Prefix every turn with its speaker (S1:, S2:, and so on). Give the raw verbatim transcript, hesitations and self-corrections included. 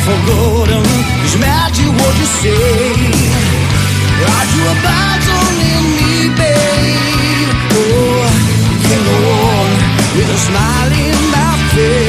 S1: forgotten. It's magic what you say. Are you about to leave me, babe? Oh, can go on with a smile in my face.